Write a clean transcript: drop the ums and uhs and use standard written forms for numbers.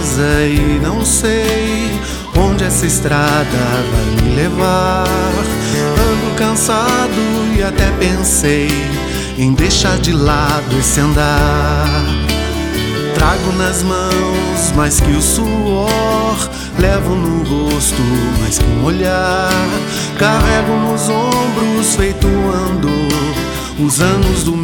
casa e não sei onde essa estrada vai me levar. Ando cansado e até pensei em deixar de lado esse andar. Trago nas mãos mais que o suor, levo no rosto mais que um olhar. Carrego nos ombros feito um andor os anos do